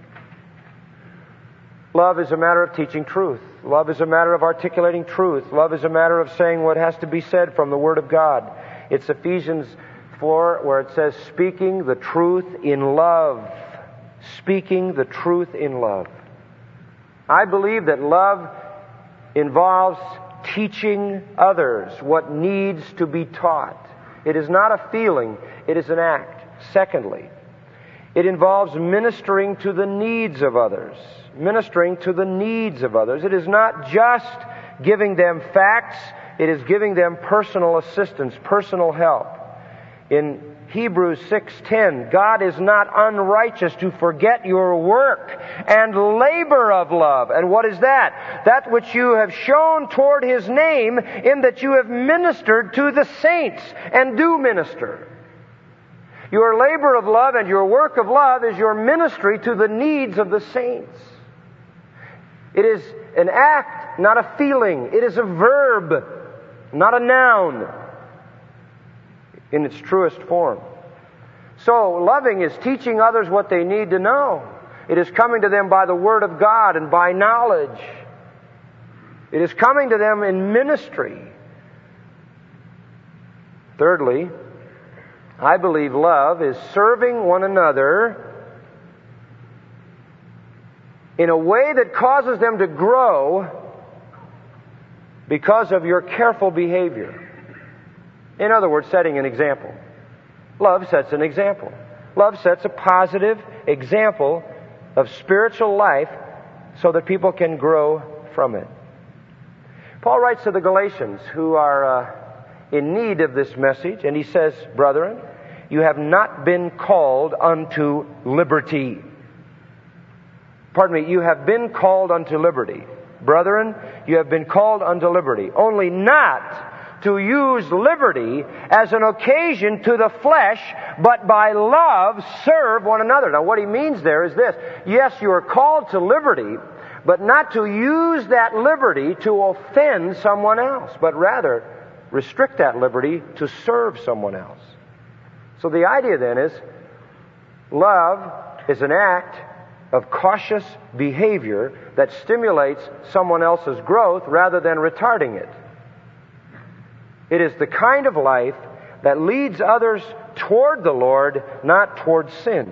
Speaker 1: Love is a matter of teaching truth. Love is a matter of articulating truth. Love is a matter of saying what has to be said from the Word of God. It's Ephesians four where it says, speaking the truth in love. Speaking the truth in love. I believe that love involves teaching others what needs to be taught. It is not a feeling, it is an act. Secondly, it involves ministering to the needs of others. Ministering to the needs of others. It is not just giving them facts, it is giving them personal assistance, personal help. In Hebrews six ten, God is not unrighteous to forget your work and labor of love. And what is that? That which you have shown toward His name, in that you have ministered to the saints and do minister. Your labor of love and your work of love is your ministry to the needs of the saints. It is an act, not a feeling. It is a verb, not a noun, in its truest form. So, loving is teaching others what they need to know. It is coming to them by the Word of God and by knowledge. It is coming to them in ministry. Thirdly, I believe love is serving one another in a way that causes them to grow because of your careful behavior. In other words, setting an example. Love sets an example. Love sets a positive example of spiritual life so that people can grow from it. Paul writes to the Galatians who are uh, in need of this message, and he says, brethren, you have not been called unto liberty. Pardon me, you have been called unto liberty. Brethren, you have been called unto liberty. Only not to use liberty as an occasion to the flesh, but by love serve one another. Now what he means there is this. Yes, you are called to liberty, but not to use that liberty to offend someone else, but rather restrict that liberty to serve someone else. So the idea then is, love is an act of cautious behavior that stimulates someone else's growth rather than retarding it. It is the kind of life that leads others toward the Lord, not toward sin.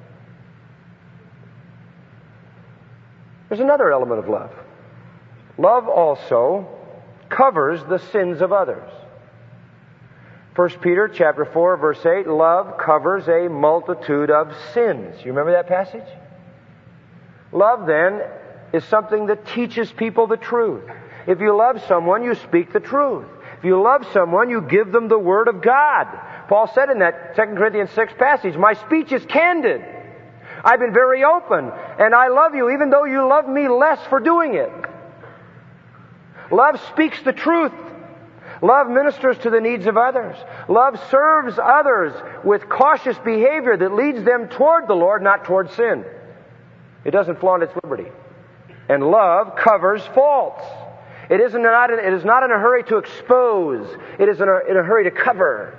Speaker 1: There's another element of love. Love also covers the sins of others. First Peter chapter four, verse eight, love covers a multitude of sins. You remember that passage? Love, then, is something that teaches people the truth. If you love someone, you speak the truth. If you love someone, you give them the Word of God. Paul said in that Second Corinthians six passage, my speech is candid. I've been very open, and I love you even though you love me less for doing it. Love speaks the truth. Love ministers to the needs of others. Love serves others with cautious behavior that leads them toward the Lord, not toward sin. It doesn't flaunt its liberty. And love covers faults. It isn't not in, it is not in a hurry to expose. It is in a, in a hurry to cover.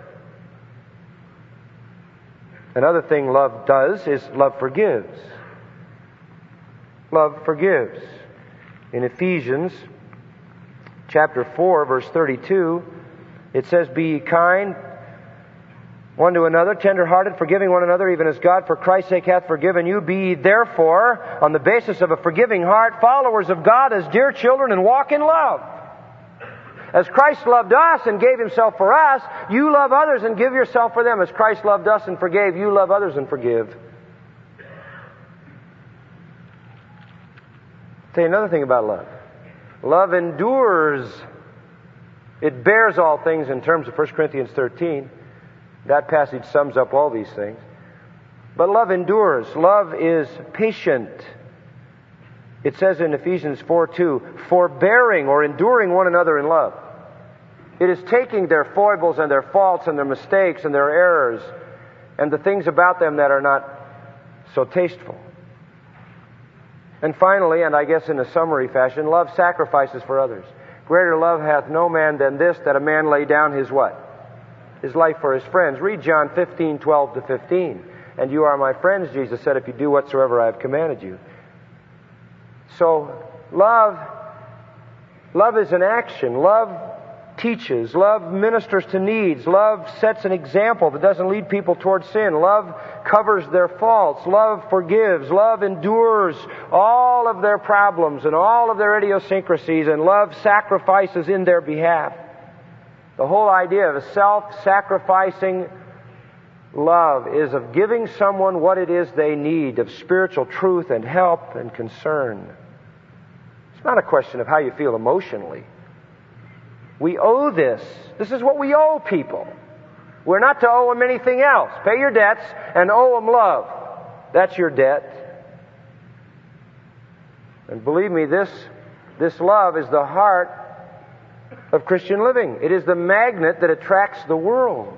Speaker 1: Another thing love does is love forgives. Love forgives. In Ephesians chapter four, verse thirty-two, it says, be ye kind one to another, tender-hearted, forgiving one another, even as God for Christ's sake hath forgiven you. Be ye therefore, on the basis of a forgiving heart, followers of God as dear children, and walk in love. As Christ loved us and gave Himself for us, you love others and give yourself for them. As Christ loved us and forgave, you love others and forgive. I'll tell you another thing about love. Love endures. It bears all things in terms of First Corinthians thirteen. That passage sums up all these things. But love endures. Love is patient. It says in Ephesians four two, forbearing or enduring one another in love. It is taking their foibles and their faults and their mistakes and their errors and the things about them that are not so tasteful. And finally, and I guess in a summary fashion, love sacrifices for others. Greater love hath no man than this, that a man lay down his what? His life for his friends. Read John fifteen, twelve to fifteen. And you are my friends, Jesus said, if you do whatsoever I have commanded you. So, love, love is an action. Love teaches. Love ministers to needs. Love sets an example that doesn't lead people towards sin. Love covers their faults. Love forgives. Love endures all of their problems and all of their idiosyncrasies. And love sacrifices in their behalf. The whole idea of a self-sacrificing love is of giving someone what it is they need, of spiritual truth and help and concern. It's not a question of how you feel emotionally. We owe this. This is what we owe people. We're not to owe them anything else. Pay your debts and owe them love. That's your debt. And believe me, this, this love is the heart of Christian living. It is the magnet that attracts the world.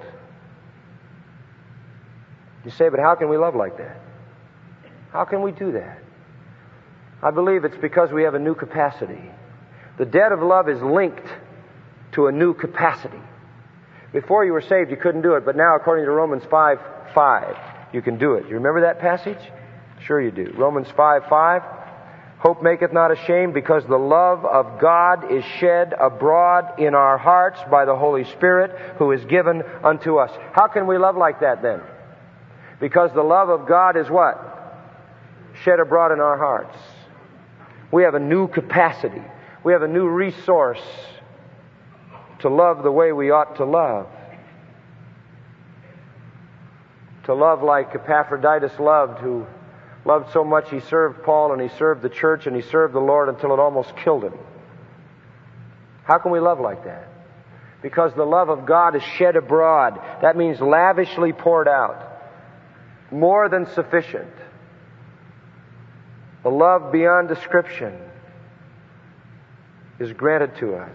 Speaker 1: You say, but how can we love like that? How can we do that? I believe it's because we have a new capacity. The debt of love is linked to a new capacity. Before you were saved, you couldn't do it, but now, according to Romans five five, you can do it. You remember that passage? Sure you do. Romans five five. Hope maketh not ashamed, because the love of God is shed abroad in our hearts by the Holy Spirit, who is given unto us. How can we love like that then? Because the love of God is what? Shed abroad in our hearts. We have a new capacity. We have a new resource to love the way we ought to love. To love like Epaphroditus loved, who loved so much he served Paul and he served the church and he served the Lord until it almost killed him. How can we love like that? Because the love of God is shed abroad. That means lavishly poured out. More than sufficient. The love beyond description is granted to us.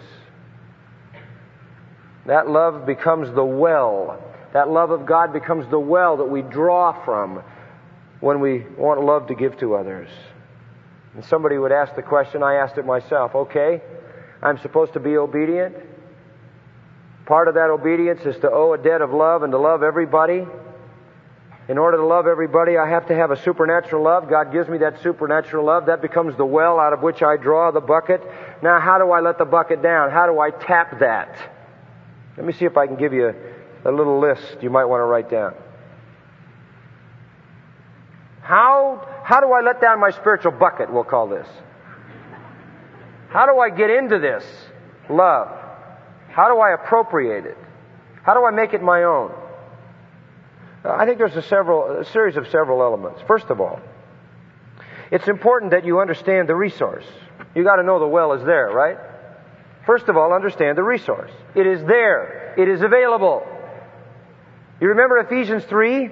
Speaker 1: That love becomes the well. That love of God becomes the well that we draw from when we want love to give to others. And somebody would ask the question, I asked it myself, okay, I'm supposed to be obedient. Part of that obedience is to owe a debt of love and to love everybody. In order to love everybody, I have to have a supernatural love. God gives me that supernatural love. That becomes the well out of which I draw the bucket. Now, how do I let the bucket down? How do I tap that? Let me see if I can give you a little list you might want to write down. How, how do I let down my spiritual bucket, we'll call this? How do I get into this love? How do I appropriate it? How do I make it my own? I think there's a, several, a series of several elements. First of all, it's important that you understand the resource. You got to know the well is there, right? First of all, understand the resource. It is there. It is available. You remember Ephesians three?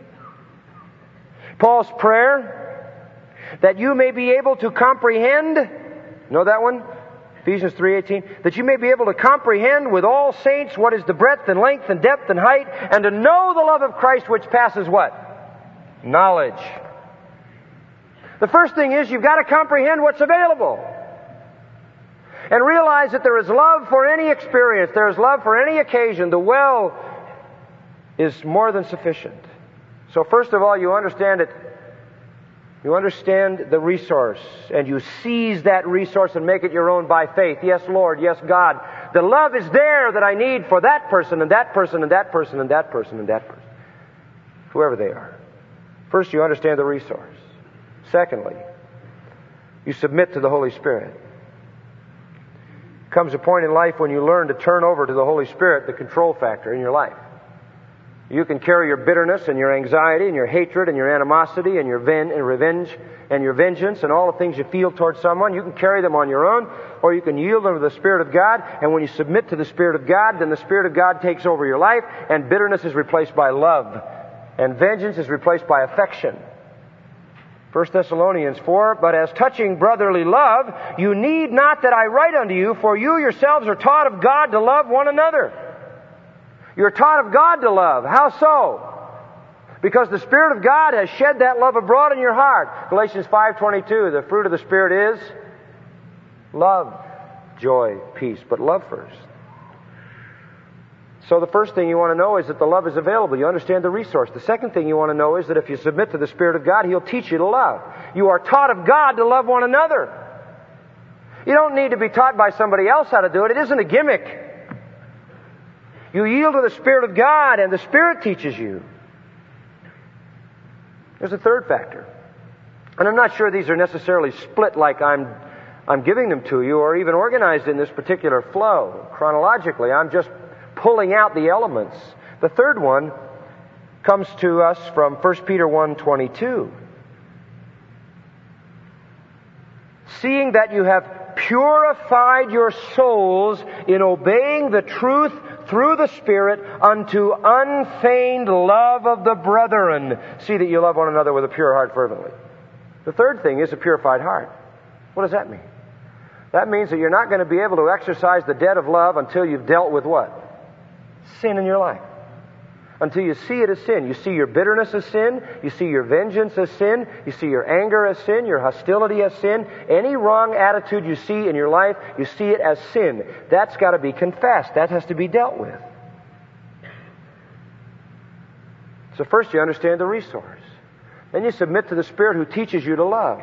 Speaker 1: Paul's prayer, that you may be able to comprehend, know that one? Ephesians three eighteen, that you may be able to comprehend with all saints what is the breadth and length and depth and height, and to know the love of Christ which passes what? Knowledge. The first thing is you've got to comprehend what's available. And realize that there is love for any experience. There is love for any occasion. The well is more than sufficient. So first of all, you understand it. You understand the resource, and you seize that resource and make it your own by faith. Yes, Lord. Yes, God. The love is there that I need for that person and that person and that person and that person and that person. Whoever they are. First, you understand the resource. Secondly, you submit to the Holy Spirit. Comes a point in life when you learn to turn over to the Holy Spirit the control factor in your life. You can carry your bitterness and your anxiety and your hatred and your animosity and your ven- and revenge and your vengeance and all the things you feel towards someone. You can carry them on your own, or you can yield them to the Spirit of God. And when you submit to the Spirit of God, then the Spirit of God takes over your life, and bitterness is replaced by love, and vengeance is replaced by affection. First Thessalonians four, but as touching brotherly love, you need not that I write unto you, for you yourselves are taught of God to love one another. You're taught of God to love. How so? Because the Spirit of God has shed that love abroad in your heart. Galatians five twenty-two, the fruit of the Spirit is love, joy, peace, but love first. So the first thing you want to know is that the love is available. You understand the resource. The second thing you want to know is that if you submit to the Spirit of God, He'll teach you to love. You are taught of God to love one another. You don't need to be taught by somebody else how to do it. It isn't a gimmick. You yield to the Spirit of God, and the Spirit teaches you. There's a third factor. And I'm not sure these are necessarily split like I'm, I'm giving them to you, or even organized in this particular flow. Chronologically, I'm just pulling out the elements. The third one comes to us from First Peter one twenty-two. Seeing that you have purified your souls in obeying the truth through the Spirit unto unfeigned love of the brethren. See that you love one another with a pure heart fervently. The third thing is a purified heart. What does that mean? That means that you're not going to be able to exercise the debt of love until you've dealt with what? Sin in your life. Until you see it as sin. You see your bitterness as sin. You see your vengeance as sin. You see your anger as sin. Your hostility as sin. Any wrong attitude you see in your life, you see it as sin. That's got to be confessed. That has to be dealt with. So first you understand the resource. Then you submit to the Spirit who teaches you to love.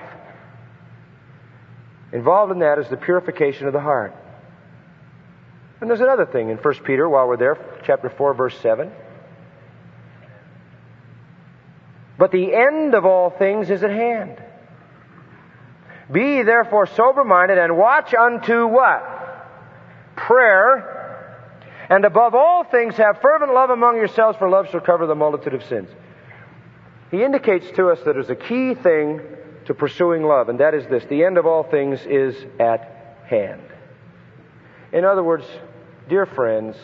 Speaker 1: Involved in that is the purification of the heart. And there's another thing in First Peter, while we're there, chapter four, verse seven. But the end of all things is at hand. Be ye therefore sober-minded, and watch unto what? Prayer. And above all things have fervent love among yourselves, for love shall cover the multitude of sins. He indicates to us that there's a key thing to pursuing love, and that is this: the end of all things is at hand. In other words, dear friends,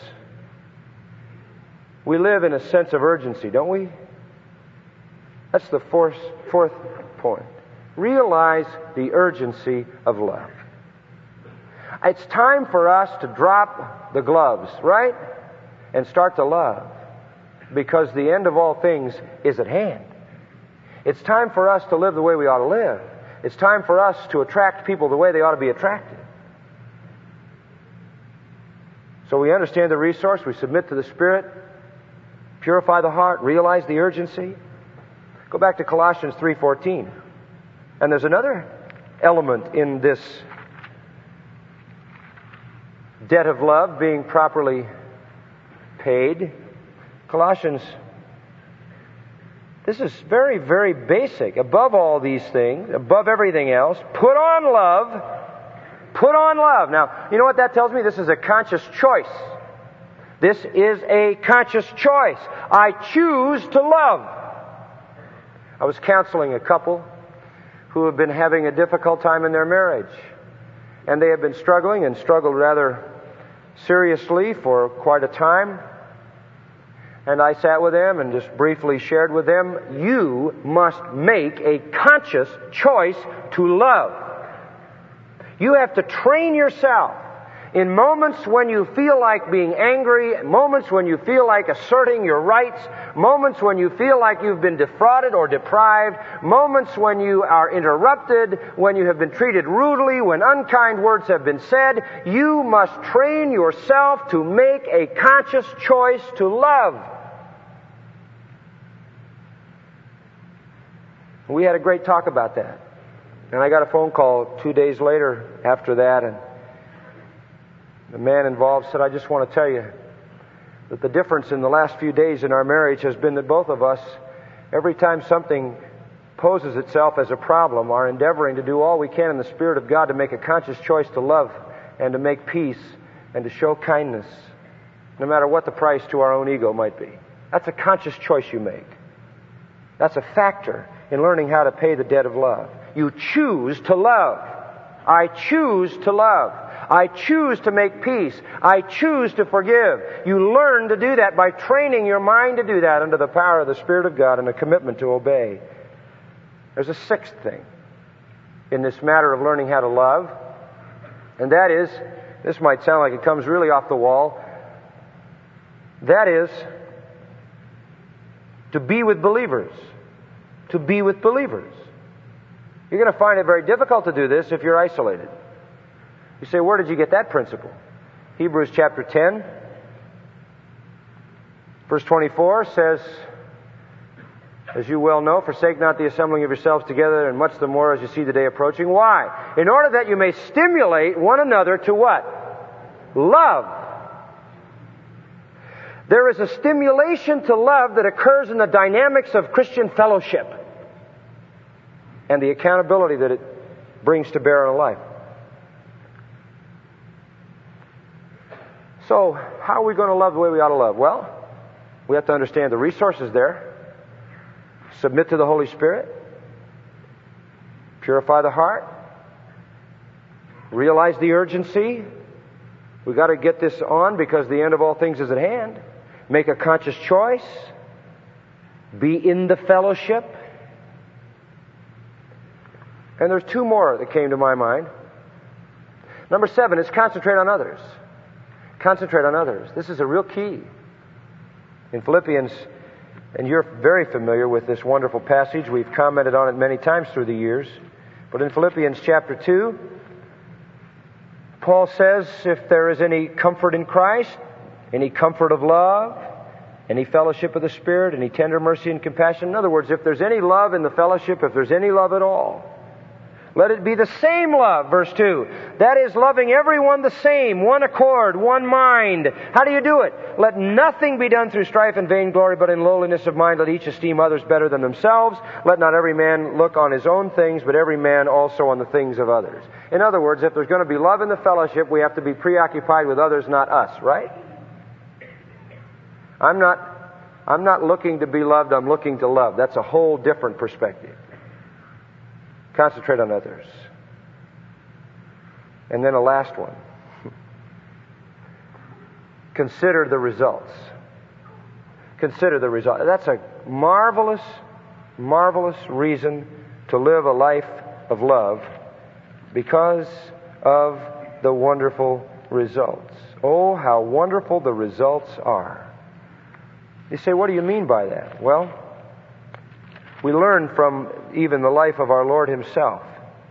Speaker 1: we live in a sense of urgency, don't we? That's the fourth, fourth point. Realize the urgency of love. It's time for us to drop the gloves, right? And start to love. Because the end of all things is at hand. It's time for us to live the way we ought to live. It's time for us to attract people the way they ought to be attracted. So we understand the resource, we submit to the Spirit, purify the heart, realize the urgency. Go back to Colossians three fourteen. And there's another element in this debt of love being properly paid. Colossians, this is very, very basic. Above all these things, above everything else, put on love. Put on love. Now, you know what that tells me? This is a conscious choice. This is a conscious choice. I choose to love. I was counseling a couple who have been having a difficult time in their marriage. And they have been struggling and struggled rather seriously for quite a time. And I sat with them and just briefly shared with them, you must make a conscious choice to love. You have to train yourself in moments when you feel like being angry, moments when you feel like asserting your rights, moments when you feel like you've been defrauded or deprived, moments when you are interrupted, when you have been treated rudely, when unkind words have been said. You must train yourself to make a conscious choice to love. We had a great talk about that. And I got a phone call two days later after that, and the man involved said, I just want to tell you that the difference in the last few days in our marriage has been that both of us, every time something poses itself as a problem, are endeavoring to do all we can in the Spirit of God to make a conscious choice to love and to make peace and to show kindness, no matter what the price to our own ego might be. That's a conscious choice you make. That's a factor in learning how to pay the debt of love. You choose to love. I choose to love. I choose to make peace. I choose to forgive. You learn to do that by training your mind to do that under the power of the Spirit of God and a commitment to obey. There's a sixth thing in this matter of learning how to love, and that is, this might sound like it comes really off the wall, that is to be with believers. To be with believers. You're going to find it very difficult to do this if you're isolated. You say, where did you get that principle? Hebrews chapter ten, verse twenty-four says, as you well know, forsake not the assembling of yourselves together, and much the more as you see the day approaching. Why? In order that you may stimulate one another to what? Love. There is a stimulation to love that occurs in the dynamics of Christian fellowship and the accountability that it brings to bear in a life. So, how are we going to love the way we ought to love? Well, we have to understand the resources there. Submit to the Holy Spirit. Purify the heart. Realize the urgency. We've got to get this on because the end of all things is at hand. Make a conscious choice. Be in the fellowship. And there's two more that came to my mind. Number seven is concentrate on others. Concentrate on others. This is a real key. In Philippians, and you're very familiar with this wonderful passage. We've commented on it many times through the years. But in Philippians chapter two, Paul says, if there is any comfort in Christ, any comfort of love, any fellowship of the Spirit, any tender mercy and compassion. In other words, if there's any love in the fellowship, if there's any love at all, let it be the same love, verse two. That is loving everyone the same, one accord, one mind. How do you do it? Let nothing be done through strife and vainglory, but in lowliness of mind let each esteem others better than themselves. Let not every man look on his own things, but every man also on the things of others. In other words, if there's going to be love in the fellowship, we have to be preoccupied with others, not us, right? I'm not, I'm not looking to be loved, I'm looking to love. That's a whole different perspective. Concentrate on others. And then a last one. Consider the results. Consider the results. That's a marvelous, marvelous reason to live a life of love because of the wonderful results. Oh, how wonderful the results are. You say, what do you mean by that? Well, we learn from even the life of our Lord Himself.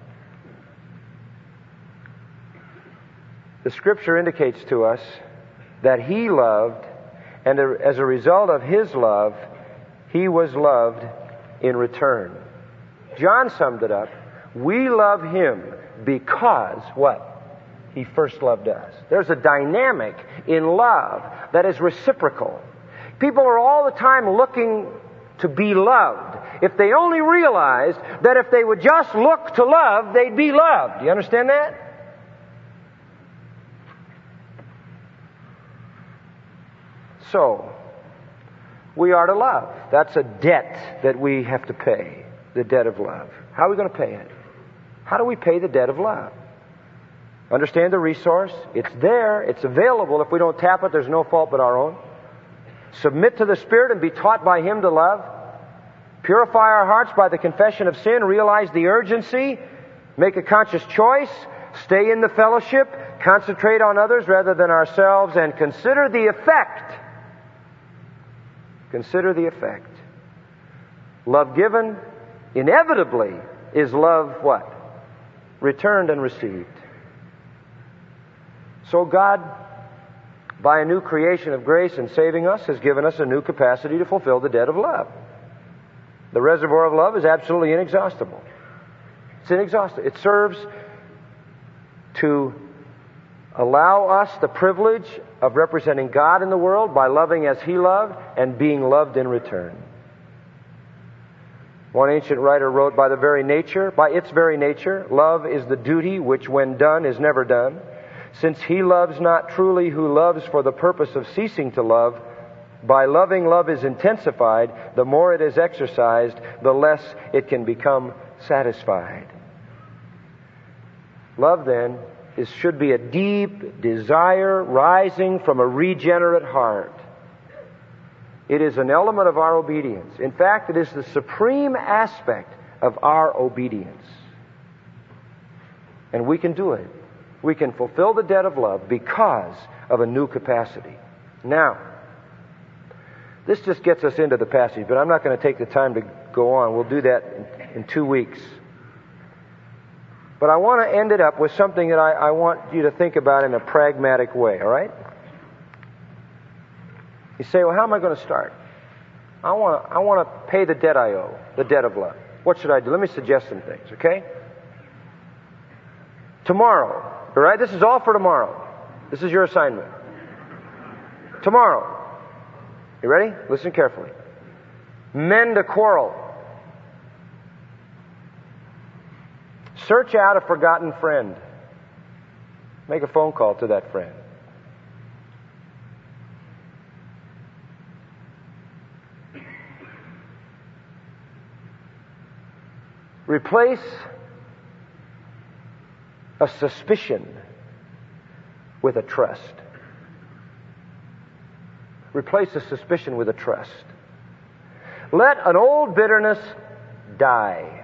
Speaker 1: The Scripture indicates to us that He loved, and as a result of His love, He was loved in return. John summed it up. We love Him because, what? He first loved us. There's a dynamic in love that is reciprocal. People are all the time looking to be loved. If they only realized that if they would just look to love, they'd be loved. Do you understand that? So, we are to love. That's a debt that we have to pay. The debt of love. How are we going to pay it? How do we pay the debt of love? Understand the resource. It's there. It's available. If we don't tap it, there's no fault but our own. Submit to the Spirit and be taught by Him to love. Purify our hearts by the confession of sin. Realize the urgency. Make a conscious choice. Stay in the fellowship. Concentrate on others rather than ourselves. And consider the effect. Consider the effect. Love given, inevitably, is love what? Returned and received. So God, by a new creation of grace and saving us, has given us a new capacity to fulfill the debt of love. The reservoir of love is absolutely inexhaustible. It's inexhaustible. It serves to allow us the privilege of representing God in the world by loving as He loved and being loved in return. One ancient writer wrote, by the very nature, by its very nature, love is the duty which when done is never done. Since he loves not truly who loves for the purpose of ceasing to love, by loving love is intensified, the more it is exercised, the less it can become satisfied. Love, then, is, should be a deep desire rising from a regenerate heart. It is an element of our obedience. In fact, it is the supreme aspect of our obedience. And we can do it. We can fulfill the debt of love because of a new capacity. Now, this just gets us into the passage, but I'm not going to take the time to go on. We'll do that in, in two weeks. But I want to end it up with something that I, I want you to think about in a pragmatic way, all right? You say, well, how am I going to start? I want to, I want to pay the debt I owe, the debt of love. What should I do? Let me suggest some things, okay? Tomorrow, all right? This is all for tomorrow. This is your assignment. Tomorrow. You ready? Listen carefully. Mend a quarrel. Search out a forgotten friend. Make a phone call to that friend. Replace a suspicion with a trust. Replace a suspicion with a trust. Let an old bitterness die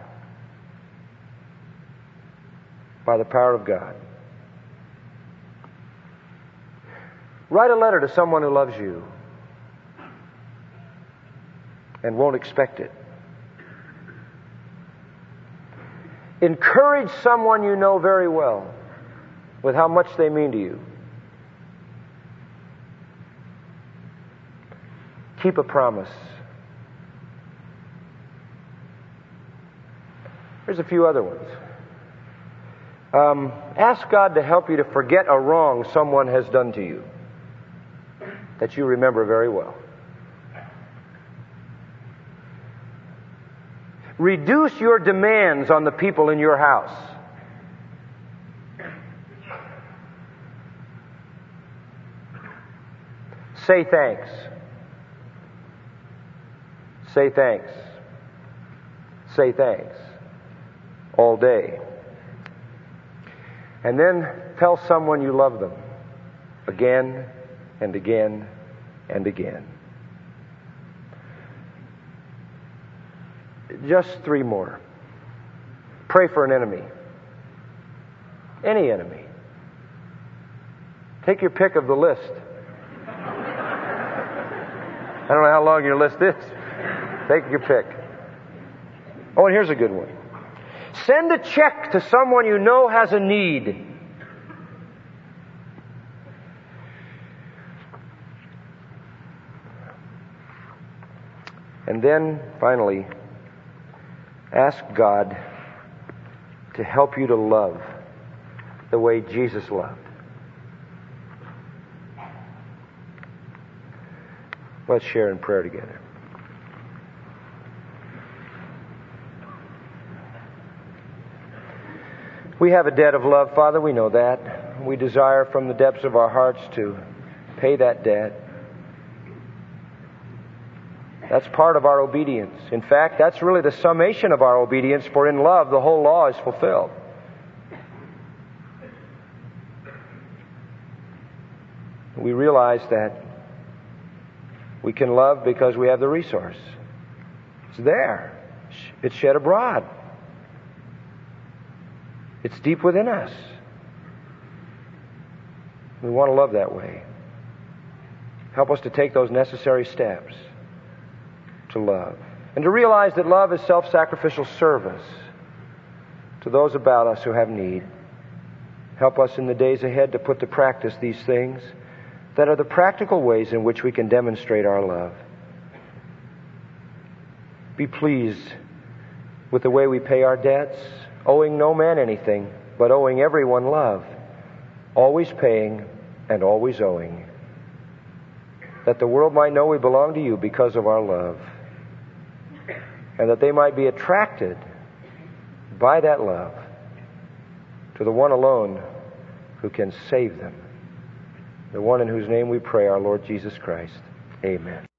Speaker 1: by the power of God. Write a letter to someone who loves you and won't expect it. Encourage someone you know very well with how much they mean to you. Keep a promise. Here's a few other ones. Um, ask God to help you to forget a wrong someone has done to you that you remember very well. Reduce your demands on the people in your house. Say thanks. Say thanks. Say thanks. All day. And then tell someone you love them. Again and again and again. Just three more. Pray for an enemy. Any enemy. Take your pick of the list. I don't know how long your list is. Take your pick. Oh, and here's a good one. Send a check to someone you know has a need. And then, finally, ask God to help you to love the way Jesus loved. Let's share in prayer together. We have a debt of love, Father, we know that. We desire from the depths of our hearts to pay that debt. That's part of our obedience. In fact, that's really the summation of our obedience, for in love the whole law is fulfilled. We realize that we can love because we have the resource. It's there. It's shed abroad. It's deep within us. We want to love that way. Help us to take those necessary steps to love. And to realize that love is self-sacrificial service to those about us who have need. Help us in the days ahead to put to practice these things that are the practical ways in which we can demonstrate our love. Be pleased with the way we pay our debts, owing no man anything, but owing everyone love, always paying and always owing, that the world might know we belong to you because of our love, and that they might be attracted by that love to the one alone who can save them, the one in whose name we pray, our Lord Jesus Christ. Amen.